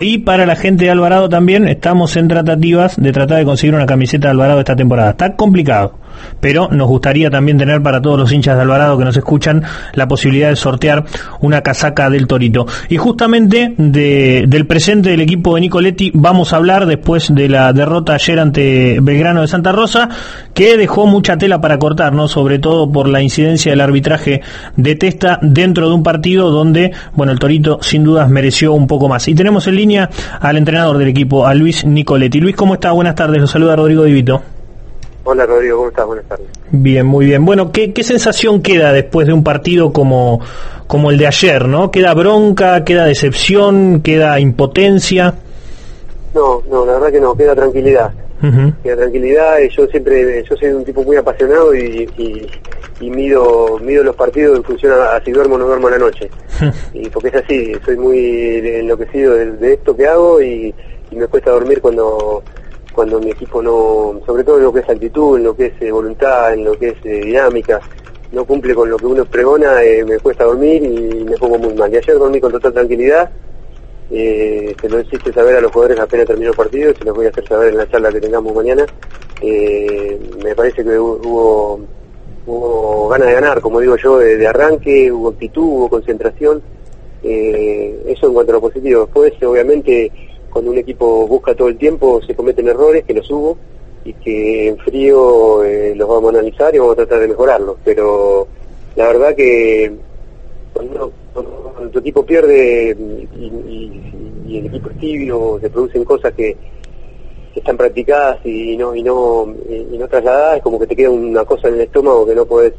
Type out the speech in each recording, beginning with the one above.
Y para la gente de Alvarado también estamos en tratativas de tratar de conseguir una camiseta de Alvarado esta temporada. Está complicado, pero nos gustaría también tener para todos los hinchas de Alvarado que nos escuchan la posibilidad de sortear una casaca del Torito. Y justamente del presente del equipo de Nicoletti vamos a hablar después de la derrota ayer ante Belgrano de Santa Rosa, que dejó mucha tela para cortar, ¿no? Sobre todo por la incidencia del arbitraje de Testa dentro de un partido donde, bueno, el Torito sin dudas mereció un poco más. Y tenemos en línea al entrenador del equipo, a Luis Nicoletti. Luis, ¿cómo está? Buenas tardes, lo saluda Rodrigo Divito. Hola Rodrigo, ¿cómo estás? Buenas tardes. Bien, muy bien. Bueno, ¿qué sensación queda después de un partido como el de ayer, no? ¿Queda bronca, queda decepción, queda impotencia? No, la verdad que no, queda tranquilidad. Queda tranquilidad, yo soy un tipo muy apasionado y mido los partidos en función a si duermo o no duermo a la noche. Y porque es así, soy muy enloquecido de esto que hago y me cuesta dormir cuando mi equipo no, sobre todo en lo que es actitud, en lo que es voluntad, en lo que es dinámica, no cumple con lo que uno pregona, me cuesta dormir y me pongo muy mal. Y ayer dormí con total tranquilidad, se lo hiciste saber a los jugadores apenas terminó el partido, se los voy a hacer saber en la charla que tengamos mañana. Me parece que hubo ganas de ganar, como digo yo, de arranque, hubo actitud, hubo concentración, eso en cuanto a lo positivo. Después, obviamente, cuando un equipo busca todo el tiempo se cometen errores, que los hubo, y que en frío los vamos a analizar y vamos a tratar de mejorarlos, pero la verdad que cuando tu equipo pierde y el equipo es tibio, se producen cosas que están practicadas y no trasladadas, es como que te queda una cosa en el estómago que no podés,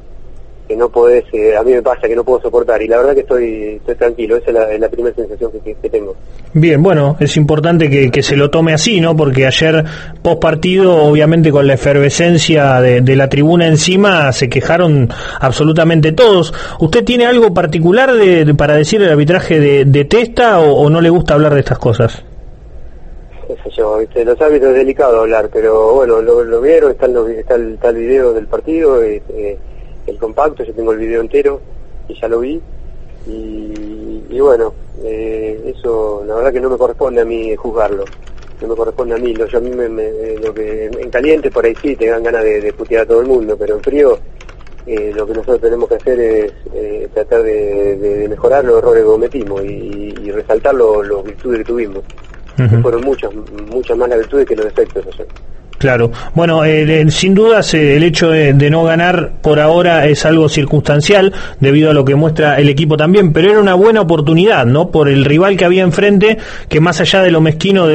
a mí me pasa que no puedo soportar, y la verdad que estoy tranquilo, esa es la primera sensación que tengo. Bien, bueno, es importante que se lo tome así, ¿no? Porque ayer, post partido, obviamente con la efervescencia de la tribuna encima, se quejaron absolutamente todos. ¿Usted tiene algo particular para decir el arbitraje de Testa o no le gusta hablar de estas cosas? Qué sé yo, ¿viste? Los árbitros es delicado hablar, pero bueno, lo vieron, está el video del partido, el compacto, yo tengo el video entero y ya lo vi y bueno, eso la verdad que no me corresponde a mí juzgarlo, no me corresponde a mí, lo que en caliente por ahí sí te dan ganas de putear a todo el mundo, pero en frío lo que nosotros tenemos que hacer es tratar de mejorar los errores que cometimos y resaltar las virtudes que tuvimos. Fueron muchas más las virtudes que los defectos ayer. Claro, bueno, sin dudas el hecho de no ganar por ahora es algo circunstancial debido a lo que muestra el equipo también, pero era una buena oportunidad, ¿no? Por el rival que había enfrente, que más allá de lo mezquino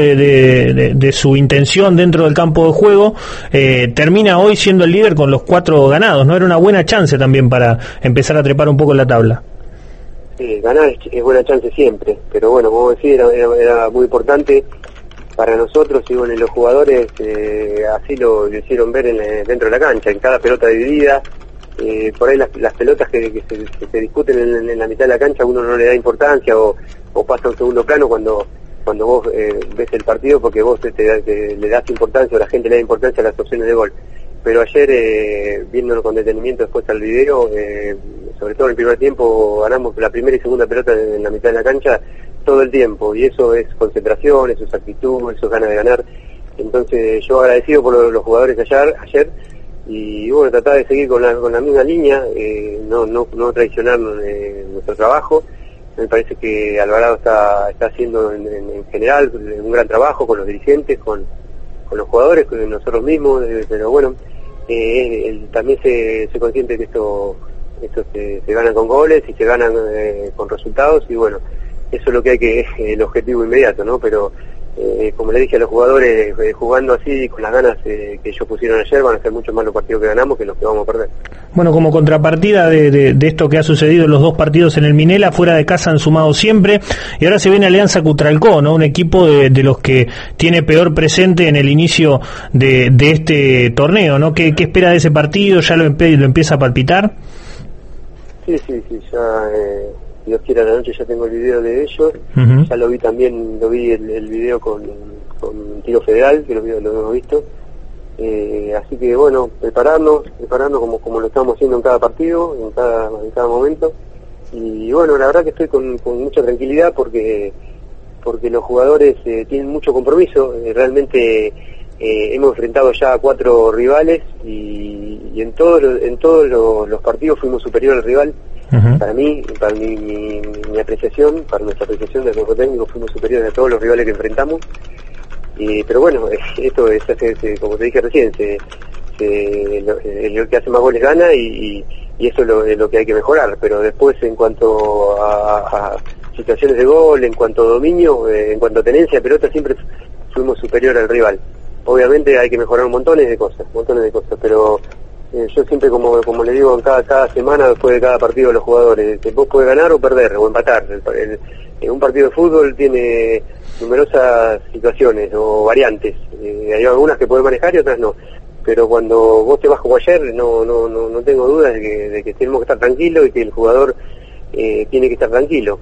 de su intención dentro del campo de juego, termina hoy siendo el líder con los 4 ganados, ¿no? Era una buena chance también para empezar a trepar un poco en la tabla. Sí, ganar es buena chance siempre, pero bueno, como decía, era muy importante para nosotros y bueno, los jugadores así lo hicieron ver dentro de la cancha, en cada pelota dividida, por ahí las pelotas que se discuten en la mitad de la cancha uno no le da importancia o pasa a un segundo plano cuando vos ves el partido porque vos le das importancia o la gente le da importancia a las opciones de gol. Pero ayer, viéndolo con detenimiento después al video, sobre todo en el primer tiempo, ganamos la primera y segunda pelota en la mitad de la cancha todo el tiempo, y eso es concentración, eso es actitud, eso es ganas de ganar. Entonces yo agradecido por los jugadores ayer y bueno, tratar de seguir con la misma línea, no traicionar nuestro trabajo. Me parece que Alvarado está haciendo en general un gran trabajo con los dirigentes, con los jugadores, con nosotros mismos, pero bueno, también se consciente que esto se gana con goles y se ganan con resultados, y bueno, eso es lo que hay que, el objetivo inmediato, ¿no? Pero como le dije a los jugadores, jugando así, con las ganas que ellos pusieron ayer, van a ser mucho más los partidos que ganamos que los que vamos a perder. Bueno, como contrapartida de esto que ha sucedido en los 2 partidos en el Minela, fuera de casa han sumado siempre, y ahora se viene Alianza Cutralcó, ¿no? Un equipo de los que tiene peor presente en el inicio de este torneo, ¿no? ¿Qué espera de ese partido? ¿Ya lo empieza a palpitar? Sí, ya... Dios quiera, la noche ya tengo el video de ellos, ya lo vi también, el video con Tiro Federal, que lo hemos visto, así que bueno, prepararnos como lo estamos haciendo en cada partido, en cada momento, y bueno, la verdad que estoy con mucha tranquilidad porque porque los jugadores tienen mucho compromiso. Realmente hemos enfrentado ya a 4 rivales y en todos los partidos fuimos superior al rival. Para mí, para mi apreciación, para nuestra apreciación del cuerpo técnico, fuimos superiores a todos los rivales que enfrentamos. Pero bueno, esto es, como te dije recién, el que hace más goles gana y eso es lo que hay que mejorar. Pero después, en cuanto a situaciones de gol, en cuanto a dominio, en cuanto a tenencia de pelota, siempre fuimos superior al rival. Obviamente hay que mejorar montones de cosas, pero yo siempre, como le digo cada semana, después de cada partido de los jugadores, que vos podés ganar o perder, o empatar. Un partido de fútbol tiene numerosas situaciones o variantes. Hay algunas que podés manejar y otras no. Pero cuando vos te vas como ayer, no tengo dudas de que tenemos que estar tranquilos y que el jugador tiene que estar tranquilo,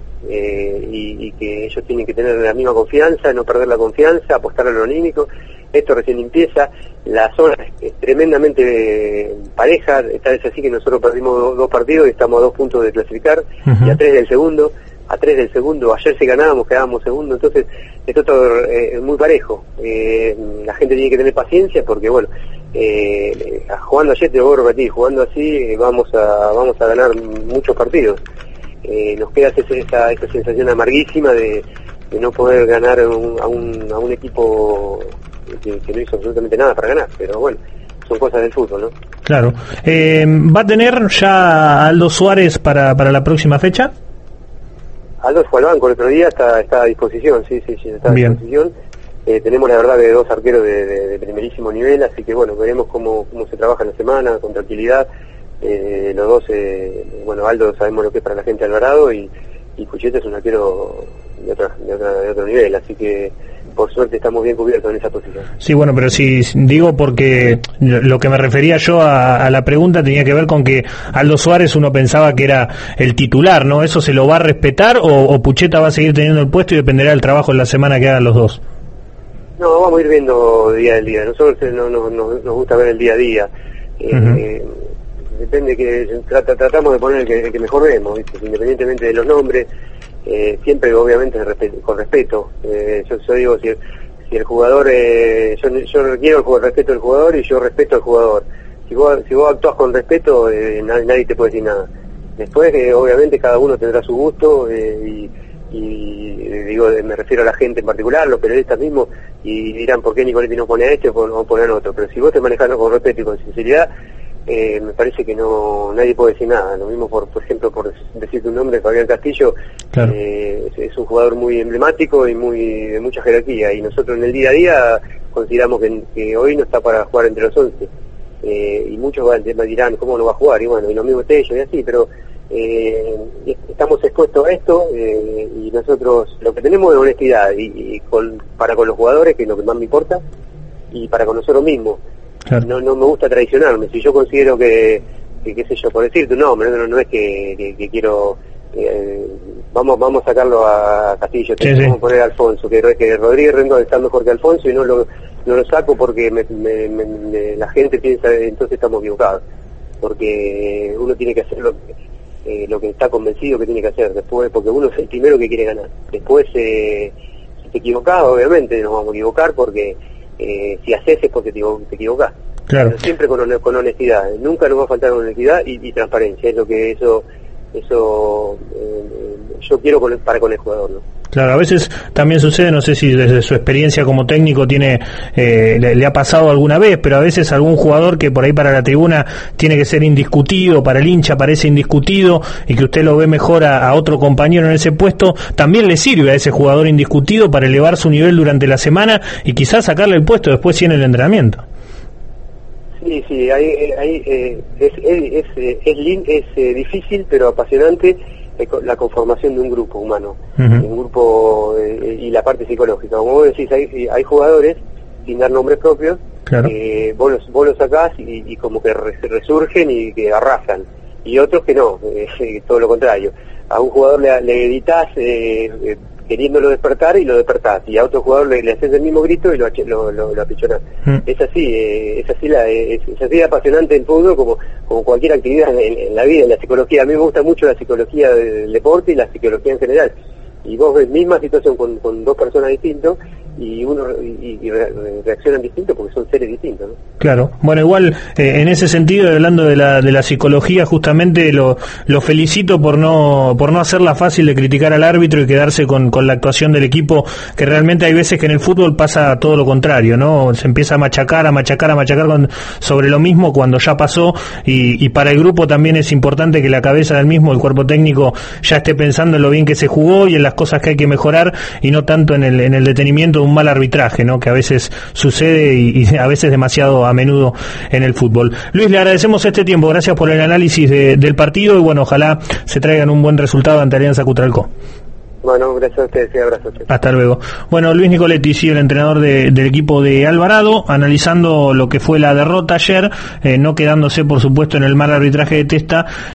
y que ellos tienen que tener la misma confianza, no perder la confianza, apostar a lo anímico. Esto recién empieza, la zona es tremendamente pareja, es así que nosotros perdimos 2 partidos y estamos a 2 puntos de clasificar, y a 3 del segundo. Ayer si ganábamos quedábamos segundo, entonces esto todo es muy parejo. La gente tiene que tener paciencia porque bueno, jugando ayer, te voy a repetir, jugando así vamos a ganar muchos partidos. Nos queda esa sensación amarguísima de no poder ganar a un equipo que no hizo absolutamente nada para ganar, pero bueno, son cosas del fútbol, ¿no? Claro. ¿Va a tener ya Aldo Suárez para la próxima fecha? Aldo fue al banco el otro día, está a disposición, sí, está a disposición. Tenemos la verdad de 2 arqueros de primerísimo nivel, así que bueno, veremos cómo se trabaja en la semana, con tranquilidad. Los dos, Aldo sabemos lo que es para la gente de Alvarado y Pucheta es un arquero de otro nivel, así que por suerte estamos bien cubiertos en esa posición. Sí, bueno, pero si digo porque lo que me refería yo a la pregunta tenía que ver con que Aldo Suárez uno pensaba que era el titular, ¿no? ¿Eso se lo va a respetar o Pucheta va a seguir teniendo el puesto y dependerá del trabajo en la semana que hagan los dos? No, vamos a ir viendo día a día. Nosotros nos gusta ver el día a día. Depende que tratamos de poner el que mejor vemos, ¿viste? Independientemente de los nombres, siempre obviamente con respeto. Yo digo, si el jugador, yo requiero el respeto del jugador y yo respeto al jugador. Si vos actuás con respeto, nadie te puede decir nada. Después, obviamente cada uno tendrá su gusto, y digo, me refiero a la gente en particular, los periodistas mismos, y dirán por qué Nicoletti no pone a este o pone a otro. Pero si vos te manejás con respeto y con sinceridad, me parece que nadie puede decir nada. Lo mismo por ejemplo, por decirte un nombre, Fabián Castillo, claro. Es un jugador muy emblemático y de mucha jerarquía, y nosotros en el día a día consideramos que hoy no está para jugar entre los 11, y muchos me dirán cómo no va a jugar, y bueno, y lo mismo Tello y así, pero estamos expuestos a esto, y nosotros lo que tenemos es honestidad para con los jugadores, que es lo que más me importa, y para con nosotros mismos. Claro. No me gusta traicionarme. Si yo considero que qué sé yo, por decirte un nombre, no es que quiero, vamos a sacarlo a Castillo, vamos a poner a Alfonso, que Rodríguez Rendón está mejor que Alfonso, y no lo saco porque la gente piensa, entonces estamos equivocados, porque uno tiene que hacer lo que está convencido que tiene que hacer después, porque uno es el primero que quiere ganar. Después, si te equivocás, obviamente nos vamos a equivocar, porque si haces es porque te equivocás. Claro. Pero siempre con honestidad, nunca nos va a faltar honestidad y transparencia, es lo que eso yo quiero para con el jugador, ¿no? Claro, a veces también sucede, no sé si desde su experiencia como técnico le ha pasado alguna vez, pero a veces algún jugador que por ahí para la tribuna tiene que ser indiscutido, para el hincha parece indiscutido, y que usted lo ve mejor a otro compañero en ese puesto, también le sirve a ese jugador indiscutido para elevar su nivel durante la semana y quizás sacarle el puesto después sí en el entrenamiento. Sí, es difícil pero apasionante la conformación de un grupo humano, un grupo, y la parte psicológica. Como vos decís, hay jugadores, sin dar nombres propios, claro. Vos los sacás y como que resurgen y que arrasan, y otros que no, todo lo contrario. A un jugador le editas queriéndolo despertar y lo despertás, y a otro jugador le haces el mismo grito y lo apichonás. Es así apasionante el fútbol como cualquier actividad en la vida, en la psicología. A mí me gusta mucho la psicología del deporte y la psicología en general, y vos ves misma situación con dos personas distintas y reaccionan distinto porque son seres distintos, ¿no? Claro. Bueno, igual en ese sentido, hablando de la psicología, justamente lo felicito por no hacerla fácil de criticar al árbitro y quedarse con la actuación del equipo, que realmente hay veces que en el fútbol pasa todo lo contrario, ¿no? Se empieza a machacar sobre lo mismo cuando ya pasó, y para el grupo también es importante que la cabeza del mismo, el cuerpo técnico, ya esté pensando en lo bien que se jugó y en las cosas que hay que mejorar, y no tanto en el detenimiento de un mal arbitraje, ¿no? Que a veces sucede y a veces demasiado a menudo en el fútbol. Luis, le agradecemos este tiempo, gracias por el análisis del partido, y bueno, ojalá se traigan un buen resultado ante Alianza Cutralcó. Bueno, gracias a ustedes y abrazo. Hasta luego. Bueno, Luis Nicoletti, sí, el entrenador del equipo de Alvarado, analizando lo que fue la derrota ayer, no quedándose, por supuesto, en el mal arbitraje de Testa.